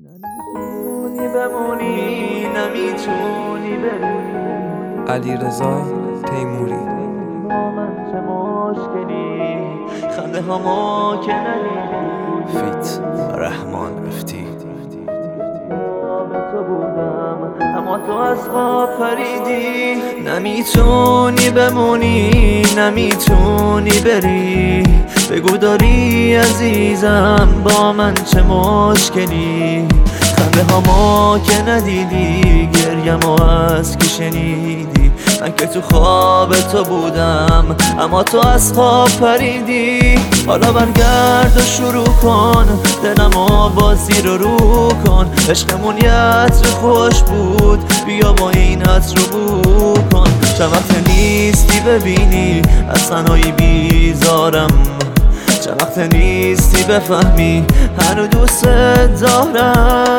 نمیتونی بمونی، نمیتونی بری. علیرضا تیموری. با من چه مشکلی، خنده هامو که ندیدی. فیت رحمان افتی. به تو بودم اما تو از خواب پریدی. نمیتونی بمونی، نمیتونی بری. بگو داری عزیزم با من چه مشکلی. خنده هامو که ندیدی، گریمو از که شنیدی. من که تو خواب تو بودم اما تو از خواب پریدی. حالا برگرد و شروع کن، دلمو بازی رو کن. عشقمون یه عطر خوش بود، بیا با این عطر رو بو کن. چند وقت نیستی ببینی از تنهایی بیزارم. چند وقت نیستی بفهمی هنو دوست دارم.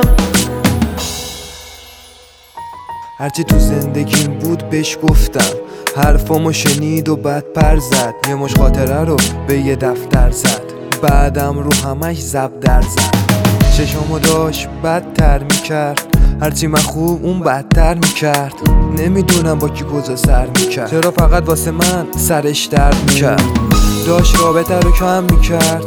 هرچی تو زندگیم بود بهش گفتم، حرفامو شنید و بعد پر زد. یه مش خاطره رو به یه دفتر زد، بعدم رو همش زب در زد. چشامو داشت بدتر میکرد، هرچی من خوب اون بدتر میکرد. نمیدونم با کی کجا سر میکرد، چرا فقط واسه من سرش درد میکرد. داشت رابطه رو کم میکرد،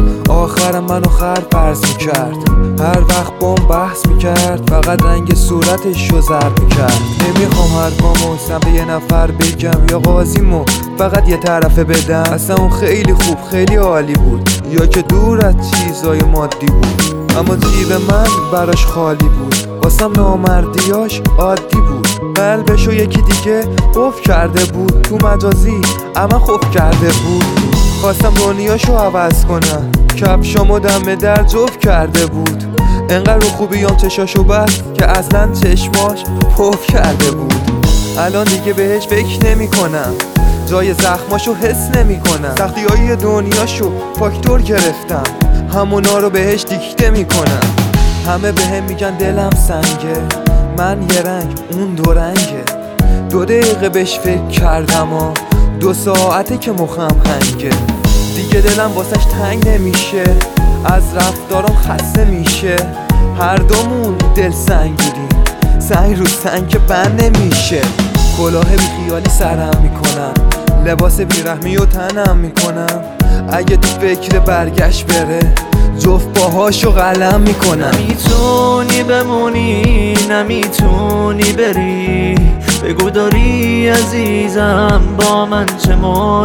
آخرم منو خر فرض میکرد. هر وقت بام بحث میکرد، فقط رنگ صورتش رو زرد میکرد. نمیخوام حرفامو سمت یه نفر بگم، یا قاضیمو فقط یه طرفه بدم. اصلا اون خیلی خوب خیلی عالی بود، یا که دور از چیزای مادی بود. اما جیب من براش خالی بود، واسم نامردیاش عادی بود. قلبشو یکی دیگه قفل کرده بود، تو مجازی اما خوف کرده بود. خواستم دنیاشو عوض کنم، کفشامو دم در جفت کرده بود. انقدر رو خوبیام چشاشو بست که اصلا چشماش پف کرده بود. الان دیگه بهش فکر نمی کنم، جای زخماشو حس نمی کنم. سختی های دنیاشو فاکتور گرفتم، همونا رو بهش دیکته می کنم. همه بهم میگن دلم سنگه، من یه رنگ اون دو رنگه. 2 دقیقه بهش فکر کردم و 2 ساعته که مخم هنگه. دیگه دلم واسش تنگ نمیشه، از رفتارم خسته میشه. هر دومون دل سنگیریم، سنگ رو سنگ که بند نمیشه. کلاه بی خیالی سرم میکنم، لباس بیرحمی و تنم میکنم. اگه تو فکر برگشت بره، جفت باهاشو قلم میکنم. نمیتونی بمونی، نمیتونی بری. بگو داری عزیزم با من چه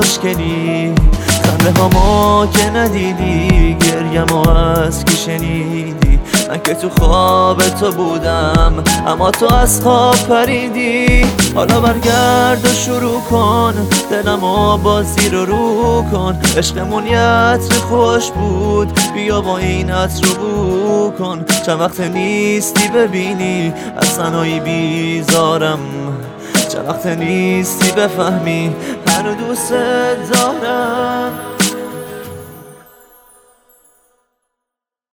مشکلی. خنده هامو که ندیدی، گریمو از که شنیدی. من که تو خواب تو بودم اما تو از خواب پریدی. حالا برگرد و شروع کن، دلمو بازی رو کن. عشقمون یه عطر خوش بود، بیا با این عطر رو بو کن. چند وقت نیستی ببینی از تنهایی بیزارم. چند وقت نیستی بفهمی هنو دوست دارم.